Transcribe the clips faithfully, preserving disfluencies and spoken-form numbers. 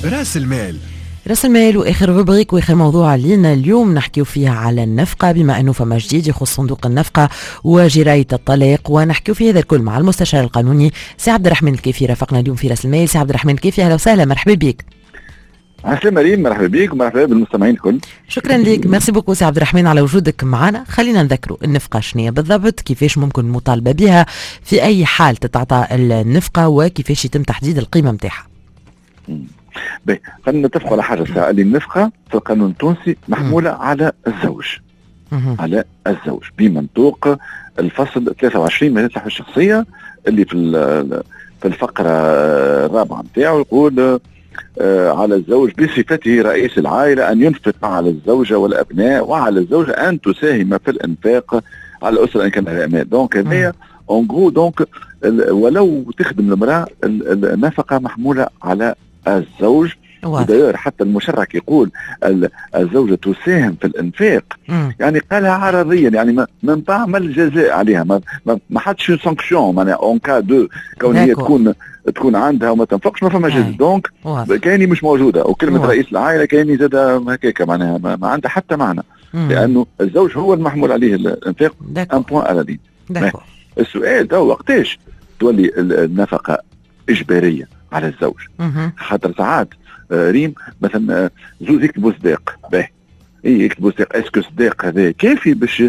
راس المال. راس المال واخر روبريك واخر موضوع لينا اليوم نحكيو فيها على النفقه، بما انه فما جديد يخص صندوق النفقه وجرايه الطلاق، ونحكيو في هذا الكل مع المستشار القانوني سي عبد الرحمن الكيفي. رافقنا اليوم في راس المال. سي عبد الرحمن الكيفي، اهلا وسهلا، مرحبا بك. عسلامة مريم، مرحبا بك ومرحبا بالمستمعين الكل. شكرا لك، ميرسي بوكو سي عبد الرحمن على وجودك معنا. خلينا نذكروا النفقه شنية بالضبط، كيفاش ممكن المطالبه بها، في اي حال تتعطى النفقه، وكيفاش يتم تحديد القيمه نتاعها. باهي، خلينا نتفقوا على حاجه ساعة. اللي النفقه في القانون التونسي محموله م. على الزوج م. على الزوج بمنطوق الفصل ثلاثة وعشرين من الصحه الشخصيه، اللي في في الفقره الرابعه نتاعو يقول آه على الزوج بصفته رئيس العائله ان ينفق على الزوجه والابناء، وعلى الزوجه ان تساهم في الانفاق على الاسره ان كان لها اعمال. دونك هذايا اون غرو، دونك ولو تخدم المراه النفقه محموله على الزوج. وداير حتى المشرع يقول الزوجة تساهم في الانفاق، مم. يعني قالها عرضيا، يعني ما من تعمل جزاء عليها، ما ما, ما حدش سانكسيون، معناها اون كا دو كون هي تكون تكون عندها وما تنفقش ما فما جزاء. دونك كايني مش موجوده، وكلمه واضح. رئيس العائله كايني زاد هكاك، معناها ما, ما عندها حتى معنى، مم. لانه الزوج هو المحمول عليه الانفاق. ان بوان على دين. السؤال تو وقتاش تولي النفقه اجباريه على الزوج؟ خاطر ساعات ريم مثلا زوج يكتبوا صداق، باهي اي يكتبوا صداق، اسكو صداق هذا كافي باش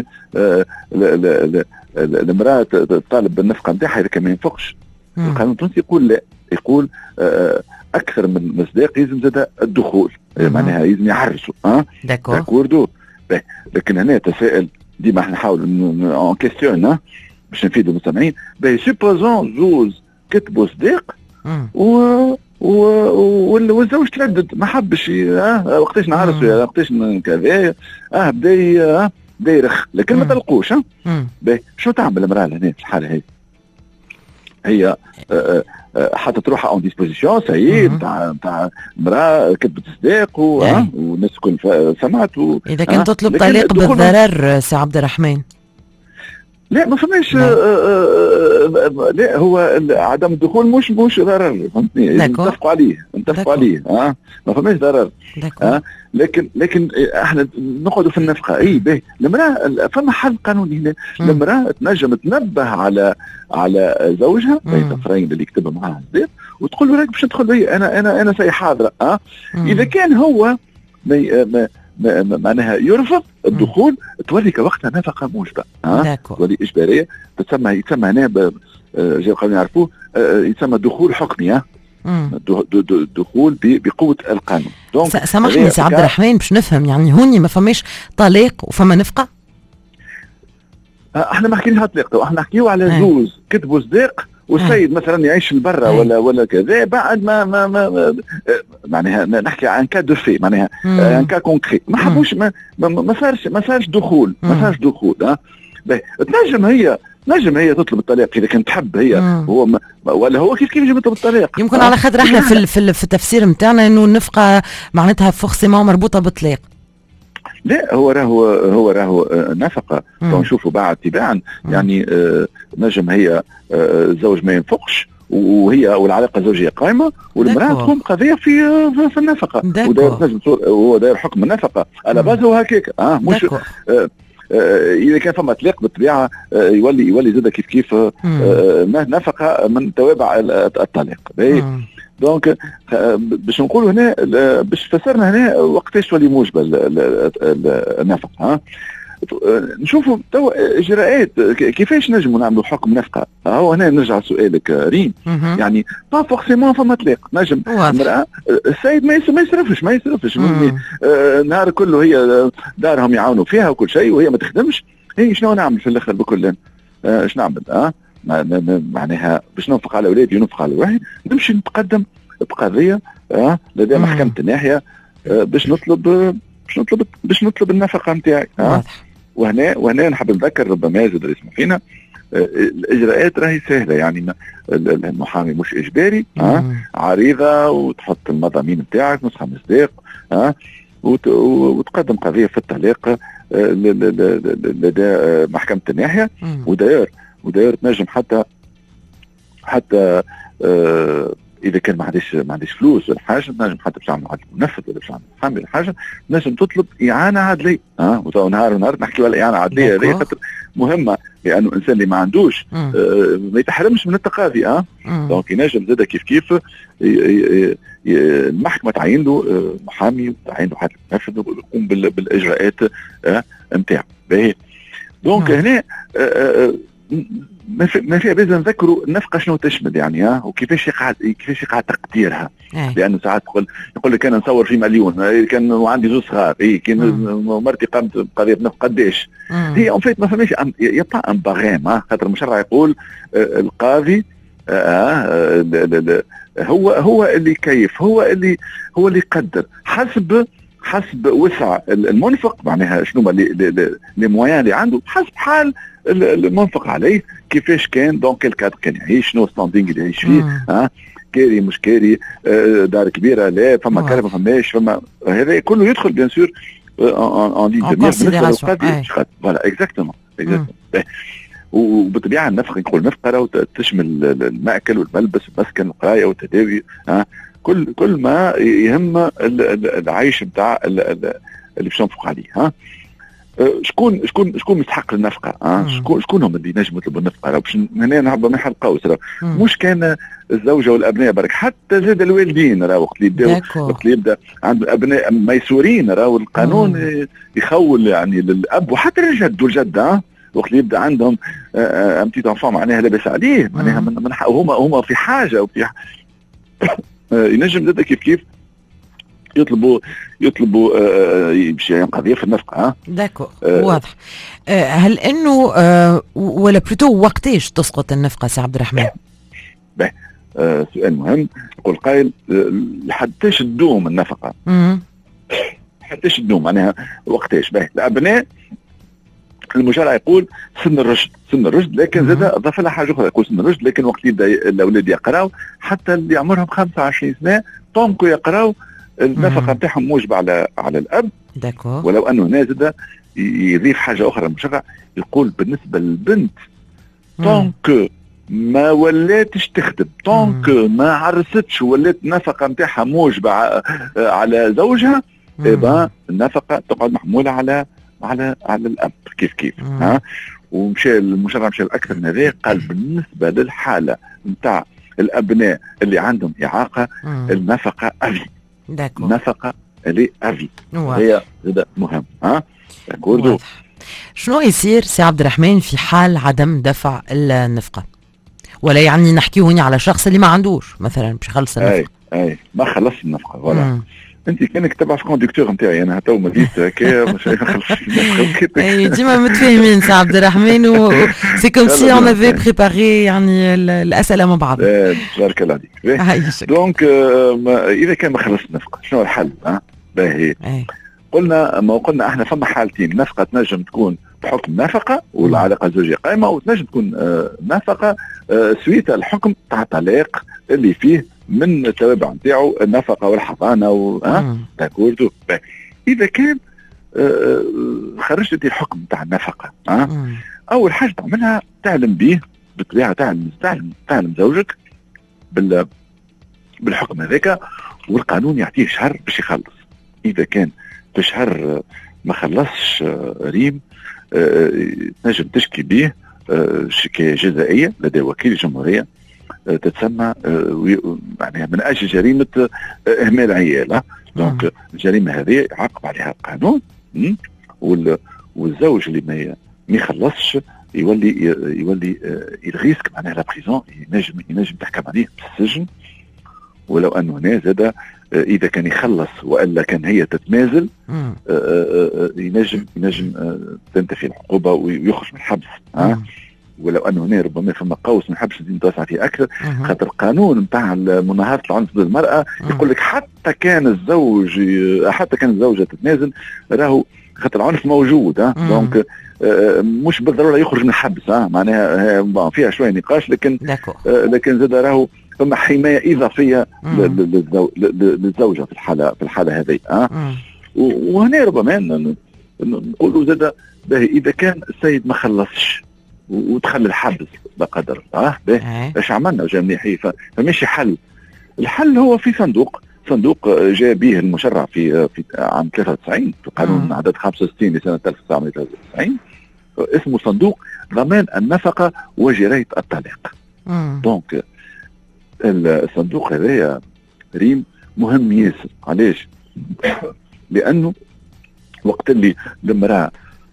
المراه تطالب بالنفقه نتاعها اذا كان ما ينفقش؟ القانون التونسي يقول لا، يقول اكثر من صداق يلزم زاد الدخول، معناها يلزم يعرسوا. ها داكوردو. لكن هنا تساؤل ديما احنا نحاول اون كيستيون باش نفيدوا المستمعين. باهي سوبوزون زوج كتبوا صداق و والزوج تردد، ما حبش اه وقتاش نعرسوا وقتاش كذا، اه بدا اه بدا يرخ، لكن ما تلقوش. ها باهي شو تعمل المراه هنا في الحاله هذه؟ هي آه آه حتى تروح اون ديسبوزيسيون سي نتاع نتاع مراه كتبت صداق والناس الكل سمعت و... اذا كانت تطلب طلاق بالضرر سي عبد الرحمن؟ لا ما فماش. لا هو عدم الدخول مش مش ضرر، فهمتني؟ نتفقوا عليه نتفقوا عليه اه ما فماش ضرر. اه لكن لكن احنا نقعدوا في النفقه. اي باهي المراه فما حل قانوني هنا، المراه تنجم تنبه على على زوجها بين الطرفين اللي يكتبوا معاها الزيت، وتقول له راك باش ندخل بي انا انا انا سي حاضره. اه اذا كان هو ما معناها يرفض الدخول، تولي كوقتها نفقه موجبه، ها تولي اجباريه، تسمى يسمى هنا جاي القانون يعرفوه يسمى دخول حكمي. ها دخول بقوه القانون. دونك سامحني سي عبد الرحمن باش نفهم، يعني هوني ما فماش طلاق وفما نفقه؟ احنا ما حكيناش على طلاق، احنا نحكيو على زوج كتبوا صداق والسيد مثلا يعيش لبرا ولا ولا كذا، بعد ما ما, ما معناها نحكي عن كا دو في، معناها ان كا كونكري، ما حبوش ما ما صارش ما صارش دخول ما صارش دخول. ها باهي تنجم هي نجم هي تطلب الطلاق اذا كانت تحب هي، هو ما ولا هو كيف كيف يجب يطلب الطلاق. يمكن على خاطر احنا في في, في التفسير نتاعنا انه النفقه معناتها فورسيمون مربوطه بالطلاق. لا هو راهو هو راهو نفقه نشوفوا بعد تباعا، يعني آه نجم هي آه الزوج ما ينفقش وهي والعلاقه الزوجيه قائمه، والمراه تقوم قضيه في في النفقه، وداير نجم هو داير حكم النفقه على باز هو هكاك. اه مش آه آه اذا كان فما طلاق بالطبيعه آه يولي يولي زاد كيف كيف آه نفقه من توابع الطلاق. دونك باش نقولوا هنا باش فسرنا هنا وقتاش تولي موجبه النفقه. ها نشوفوا تو اجراءات كيفاش نجموا نعملوا حكم نفقه. هو هنا نرجع لسؤالك ريم، يعني با فورسيمون فما طلاق، نجم المراه السيد ما يصرفش ما يصرفش النهار كله، هي دارهم يعاونوا فيها وكل شيء وهي ما تخدمش، هي شنو نعمل في الاخر بكل ايش نعمل؟ اه معناها باش ننفق على اولادي وننفق على واحد، نمشي نتقدم بقضيه اه لدى محكمه الناحيه آه باش نطلب باش نطلب باش نطلب النفقه نتاعي. اه وهنا وهنا نحب نذكر ربما زاد يسمح فينا آه الاجراءات راهي سهله، يعني المحامي مش اجباري. اه عريضه وتحط المضامين نتاعك نسخه مصداق اه وتقدم قضيه في الطلاق لدى محكمه الناحيه. وداير وداير تنجم حتى حتى آه اذا كان ما عنديش ما عنديش فلوس ولا حاجه، نجم حتى باش نعمل عقد منفذ ولا باش نعمل محامي ولا حاجه، نجم تطلب اعانه عدليه. ها أه؟ وتو نهار ونهار نحكيو على اعانه عدليه هذه خاطر مهمه، لانه الانسان اللي ما عندوش آه ما يتحرمش من التقاضي. اه دونك ينجم زاد كيف كيف المحكمه تعين له محامي، تعين له حاكم منفذ ويقوم بالاجراءات نتاعو. باهي دونك هنا ما فيها بأس نذكروا النفقه شنو تشمل يعني ها، وكيفاش يقع كيفاش يقع تقديرها. أي. لانه ساعات تقول يقول لك انا نصور في مليون، كان وعندي زوج صغار، اي كان مرتي قامت بقضيه نفقه قداش. هي اون فيت ما فماش يبقى ان باغيم، خاطر المشرع يقول آه القاضي آه هو هو اللي كيف، هو اللي هو اللي يقدر حسب حسب وسع المنفق، معناها شنو لي مويان اللي عنده، حسب حال المنفق عليه كيفاش كان، دونك الكادر كان يعيش، شنو ستاندينغ اللي يعيش فيه. ها كاري مش كاري، دار كبيره لا، فما كهرباء ما فماش، فما هذا كله يدخل بيان سور اون لين دو مير بالنسبه للقاضي. فوالا اكزاكتومون اكزاكتومون. وبالطبيعه النفقه، نقول نفقه راهو تشمل الماكل والملبس والمسكن والقرايه والتداوي، ها كل كل ما يهم العيش نتاع اللي باش ننفق عليه. ها شكون شكون شكون مستحق النفقه؟ ها شكون شكون هم اللي نجموا يطلبوا النفقه؟ راه باش هنا نهبط من حل قوس، مش كان الزوجه والابناء برك، حتى زاد الوالدين راه وقت اللي يبداو وقت اللي يبدا عنده ابناء ميسورين، راه القانون يخول يعني للاب وحتى للجد والجده، وقت اللي يبدا عندهم ام تي انفون معناها لاباس عليه، معناها من هما هما في حاجه وفي ينجم زاد كيف كيف يطلبوا يطلبوا باش آه قضيه في النفقه. ها داكور آه واضح. آه هل انه آه ولا بلوتو وقتاش تسقط النفقه سي عبد الرحمن؟ باهي آه سؤال مهم. يقول قائل لحداش تدوم النفقه؟ حداش تدوم معناها وقتاش؟ باهي الابناء المشرع يقول سن الرشد، سن الرشد، لكن زاد اضاف لها حاجه اخرى، يقول سن الرشد لكن وقت يبدا الاولاد يقراوا حتى اللي عمرهم خمسة وعشرين سنه طونكو يقراوا النفقه نتاعهم موجبه على على الاب. داكور. ولو انه هنا زاد يضيف حاجه اخرى المشرع، يقول بالنسبه للبنت طونك ما ولاتش تخدم، طونك ما عرستش ولات النفقه نتاعها موجبه على زوجها، يبقى النفقه تقعد محموله على على على الاب كيف كيف. مم. ها ومشى المشرع مشى الاكثر من هذا، قال بالنسبه للحاله نتاع الابناء اللي عندهم اعاقه مم. النفقه افي. داكو. النفقه اللي افي هي هذا مهم. ها داكور. شنو يصير سي عبد الرحمن في حال عدم دفع النفقه؟ ولا يعني نحكي هوني على شخص اللي ما عندوش مثلا باش يخلص النفقه. اي اي ما خلص النفقه ولا انت كانك تبع في كوندكتور نتاعي، انا تو ما جيت هكا مش نخلص. اي ديما متفاهمين سي عبد الرحمن، و سي كوم سي اون افي بريباري يعني الاسئله مع بعض. بارك الله عليك. دونك اذا كان ما خلص النفقه شنو الحل؟ ها باهي قلنا ما قلنا احنا فما حالتين، نفقه تنجم تكون بحكم نفقه والعلاقه الزوجيه قائمه، وتنجم تكون نفقه سويت الحكم تاع طلاق اللي فيه من التوابع نتاعو النفقه والحضانه و ها داكوردو. اذا كان خرجت الحكم تاع النفقه، ها اول حاجه تعملها تعلم به بالطبيعه، تعلم تعلم تعلم زوجك بال بالحكم هذاك، والقانون يعطيه شهر باش يخلص. اذا كان في شهر ما خلصش ريم تنجم تشكي به شكايه جزائيه لدى وكيل الجمهوريه تتسمى معناها من اجل جريمه اهمال عيال. دونك الجريمه هذه يعاقب عليها القانون، والزوج اللي ما ما يخلصش يولي يولي يلغيسك معناها لا بريزون، ينجم ينجم تحكم عليه بالسجن. ولو انه هنا زاد اذا كان يخلص والا كان هي تتمازل ينجم ينجم تنتفي العقوبه ويخرج من الحبس. ها ولو انه هنا ربما فما قوس من الحبس نزيد نتوسع فيه اكثر، خاطر القانون نتاع مناهضه العنف ضد المراه يقول لك حتى كان الزوج حتى كان الزوجه تتنازل راهو خاطر العنف موجود. ها دونك مش بالضروره يخرج من الحبس. ها معناها فيها شويه نقاش، لكن لكن زاد راهو ثم حمايه اضافيه للزوجه في الحاله في الحاله هذه. ها وهنا ربما نقولوا زاد باهي اذا كان السيد ما خلصش ودخل الحبس لا قدر الله، اه باهي ايش عملنا؟ جا مليح، فماشي حل الحل هو في صندوق صندوق جاء به المشرع في في عام ثلاثة وتسعين في قانون عدد خمسة وستين لسنه ألف وتسعمائة وثلاثة وتسعين، اسمه صندوق ضمان النفقه وجرايه الطلاق. دونك الصندوق هذايا ريم مهم ياسر. علاش؟ لانه وقت اللي المراه،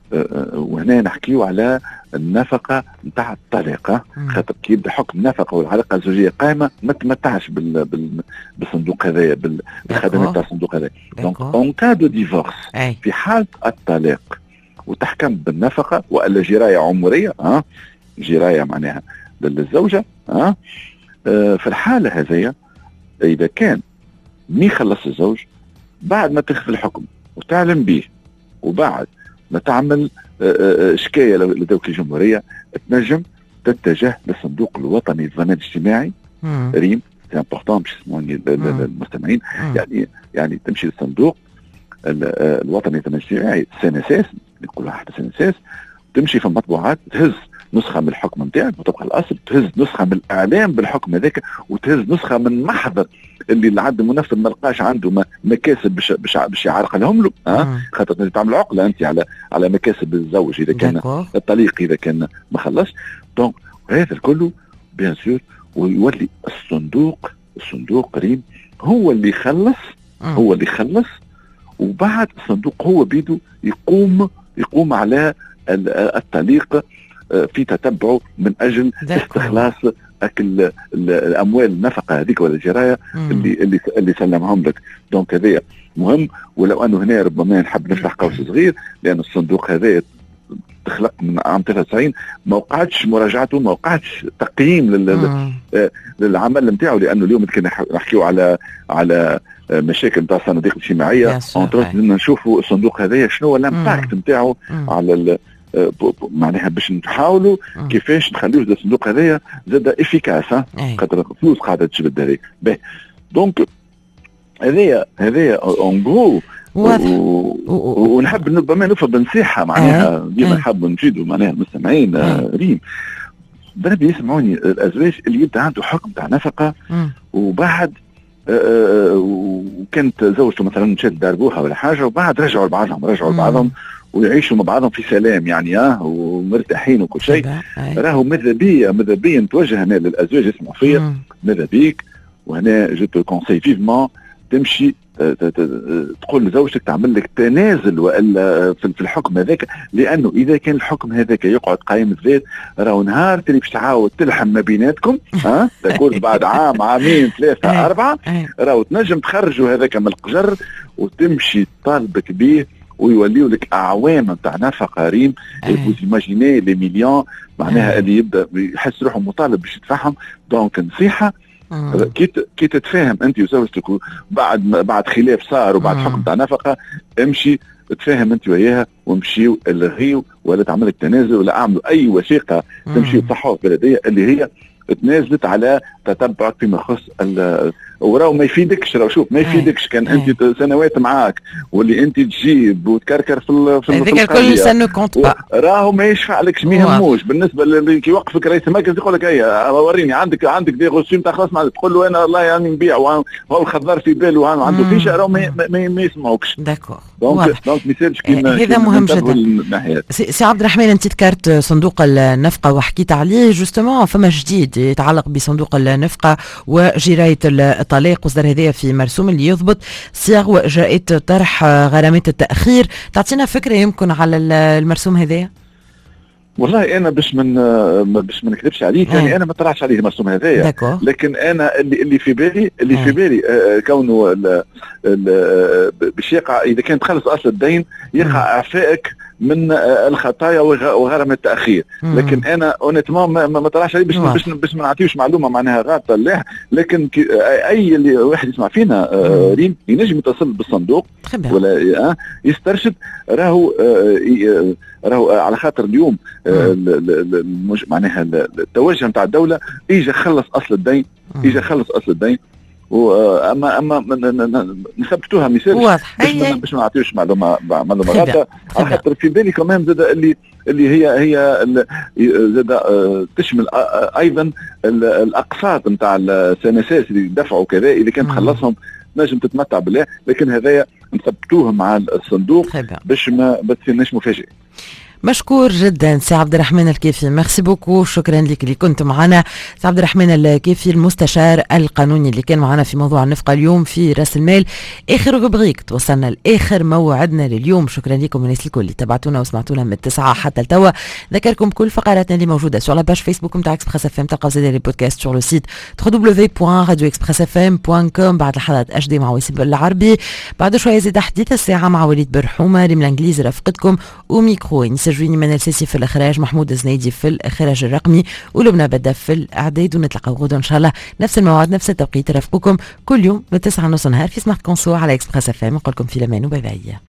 وهنا نحكيو على النفقه نتاع الطلاق، خاطر كي يبدا حكم النفقه والعلاقه الزوجيه قائمه ما تمتعش بال... بال... بالصندوق هذايا، بالخدمات تاع الصندوق هذايا. دونك اون كا دو ديفورس، في حاله الطلاق وتحكم بالنفقه والا جرايه عمريه، ها جرايه معناها للزوجه، ها آه في الحاله هذيا اذا كان مي خلص الزوج بعد ما تاخذ الحكم وتعلم به وبعد ما تعمل شكايه لدوله الجمهوريه، تنجم تتجه للصندوق الوطني للضمان الاجتماعي. ريم سي امبورطون باش يسمعوني المستمعين، يعني يعني تمشي للصندوق الوطني للضمان الاجتماعي سي ان اس اس، نقولوا حتى سي ان اس اس، تمشي في المطبوعات تهز نسخه من الحكم نتاعك وطبق الاصل، تهز نسخه من الاعلام بالحكم هذاك، وتهز نسخه من محضر اللي العبد المنفذ ما لقاش عنده مكاسب باش باش باش يعرقلهم له، ها خاطر تعمل عقله انت على على مكاسب الزوج اذا كان الطليق اذا كان ما خلصش. دونك هذا الكل بيان سور، ويولي الصندوق الصندوق ريم هو اللي يخلص هو اللي يخلص وبعد الصندوق هو بيده يقوم يقوم على الطليق في تتبعه من اجل استخلاص اكل الاموال النفقه هذيك ولا الجرايه اللي اللي اللي سلمهم لك. دونك هذايا مهم. ولو انه هنا ربما نحب نفتح قوس صغير، لان الصندوق هذا تخلق من عام ثلاثة وتسعين، ما وقعتش مراجعته، ما وقعتش تقييم لل... للعمل نتاعو، لانه اليوم كنا نحكيو على على مشاكل نتاع الصناديق الاجتماعيه، بدنا نشوفوا الصندوق هذايا شنو هو الامباكت نتاعو على ال... معناها باش نحاولوا كيفاش نخليوه الصندوق هذايا زاد افيكاس، خاطر فلوس قاعده تجبد هذيك. دونك هذايا هذايا اون غرو، ونحب ربما نفرض نصيحه معناها ديما نحب نفيدوا معناها المستمعين ريم، بنبي يسمعوني الازواج اللي يبدا عنده حكم تاع نفقه وبعد وكانت زوجته مثلا مشات داربوها ولا حاجه وبعد رجعوا لبعضهم رجعوا لبعضهم ويعيشوا مع بعضهم في سلام يعني اه ومرتاحين وكل شيء. راهو ماذا بيا ماذا بيا نتوجه هنا للازواج يسمعوا فيا، ماذا بيك وهنا جو تو كونساي فيفمون تمشي تقول لزوجتك تعمل لك تنازل والا في الحكم هذاك، لانه اذا كان الحكم هذاك يقعد قائم الذات راهو نهار اللي باش تعاود تلحم ما بيناتكم ها تكون بعد عام عامين ثلاثه اربعه راهو تنجم تخرجوا هذاك من القجر وتمشي تطالبك به ويوليوا لك اعوام نتاع نفقه ريم. فوز ايماجيني لي مليون معناها اللي يبدا يحس روحه مطالب باش يدفعهم. دونك نصيحه كي كي تتفاهم انت وزوجتك بعد بعد خلاف صار وبعد حكم تاع نفقه، امشي تفاهم انت وياها ومشيوا الغيو ولا تعمل لك تنازل ولا اعملوا اي وثيقه تمشي تصحوا بلديه اللي هي تنازلت على تتبعك فيما يخص وراو ما يفيدكش. راهو شوف ما يفيدكش كان انت سنوات معاك واللي انت تجيب وتكركر في في هذيك الكل سنو كونت با راهو ما يشفع لكش ما يهموش. بالنسبه اللي كي يوقفك رئيس المركز يقول لك اي وريني عندك عندك دي غوسيم تاع خلاص تقول له انا والله يعني نبيع وهو الخضار في باله عنده فيشه راهو ما, ما, ما يسمعوكش. داكور دونك دونك ما يصيرش كيما هذا مهم جدا. سي عبد الرحمن انت ذكرت صندوق النفقه وحكيت عليه جوستومون، فما جديد يتعلق بصندوق النفقه وجرايه الطلاق وصدر هذايا في مرسوم اللي يضبط صيغ واجراءات طرح غرامات التاخير. تعطينا فكره يمكن على المرسوم هذايا؟ والله انا باش من باش ما نكذبش عليك يعني انا ما طلعتش عليه المرسوم هذايا، لكن انا اللي اللي في بالي اللي في بالي آه كونه باش يقع اذا كان تخلص اصل الدين يقع اعفائك من الخطايا وغرامه التاخير. لكن انا اونيتمون ما, ما طلعش عليه باش باش باش ما نعطيوش معلومه معناها غلطه لا، لكن اي اللي واحد يسمع فينا آه ريم ينجم يتصل بالصندوق ولا آه يسترشد. راهو آه راهو على خاطر اليوم آه معناها التوجه نتاع الدوله اجى خلص اصل الدين اجى خلص اصل الدين اما اما نثبتوها مثال واضح باش ما نعطيوش معلومه معلومه غلط، على خاطر في بالي كمان زاد اللي اللي هي هي زاد تشمل ايضا الاقساط نتاع السنسات اللي دفعوا كذا، اللي كان تخلصهم نجم تتمتع بالله، لكن هذايا نثبتوه مع الصندوق باش ما تصيرناش مفاجئ. مشكور جدا سي عبد الرحمن الكيفي، ميرسي بوكو، شكرا لك اللي كنت معنا. سي عبد الرحمن الكيفي المستشار القانوني اللي كان معنا في موضوع النفقه اليوم في راس المال. اخر روبريك، توصلنا لاخر موعدنا لليوم. شكرا لكم الناس الكل اللي تابعتونا وسمعتونا من التسعه حتى التوا. ذكركم كل فقراتنا اللي موجوده سور لا باج فيسبوك نتاع اكسبريس اف ام، تلقاو زاد لي بودكاست سور لو سيت دبليو دبليو دبليو بوان راديو اكسبريس اف ام بوان كوم. بعد الحلقات اش دي مع وسيم بالعربي، بعد شويه زاد حديث الساعه مع وليد برحومه اللي من الانجليزي رافقتكم، وميكرو ينسجوني من السيسي في الإخراج، محمود الزنيدي في الإخراج الرقمي، ولبنى بدأ في الإعداد. ونتلقى غدا إن شاء الله نفس الموعد نفس التوقيت، رافقكم كل يوم من تسعة ونص نهار في سمارت كونسو على إكسبريس اف ام. نقول لكم في الأمان وباي باي.